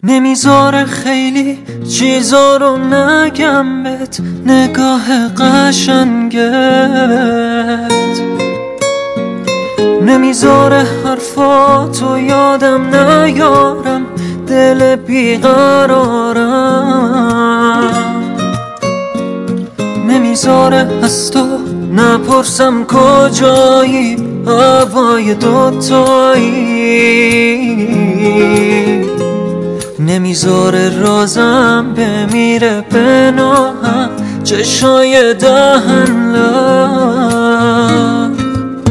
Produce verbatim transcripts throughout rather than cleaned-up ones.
نمیذاره خیلی چیزا رو نگم بهت، نگاه قشنگت نمیذاره حرفاتو یادم نیارم، دل بیقرارم نمیذاره از تو نپرسم کجایی، هوای دوتایی نمیذاره رازم بمیره پناهم، چشای دهن لب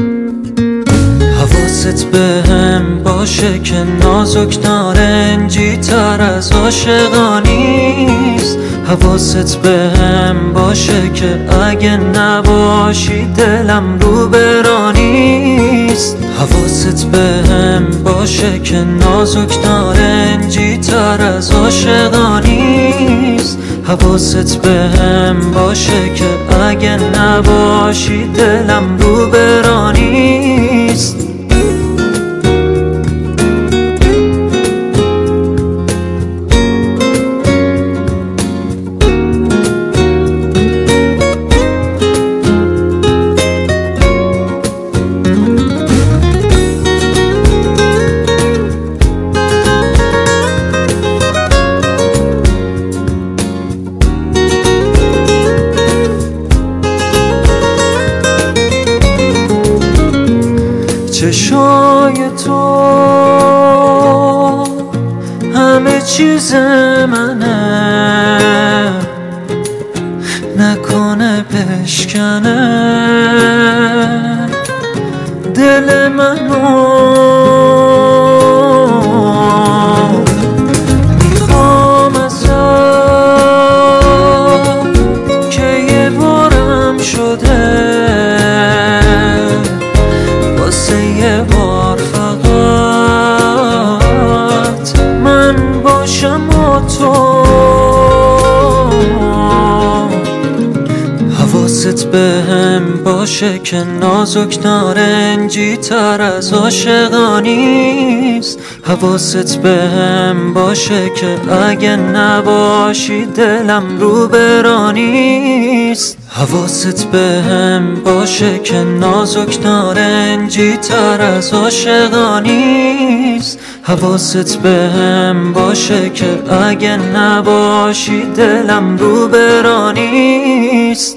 حواست به هم باشه که نازک نارنجی تر از عاشقانیست. حواست به هم باشه که اگه نباشی دلم رو برانیست. حواست به هم باشه که نازک نارنجی تر از عاشقانیست. حواست به هم باشه که اگه نباشی دلم رو برانیست. چشای تو همه چیز منه، نکنه بشکنه دل منو. میخوام ازت که یه بارم شده، واسه یه بار فقط من باشم و تو. حواست به هم باشه که نازک نارنجی تر از عاشقانیست. حواست به هم باشه که اگه نباشی دلم رو برانیست. حواست به هم باشه که نازک نارنجی تر از عاشقانیست. حواست به هم باشه که اگه نباشی دلم رو برانیست.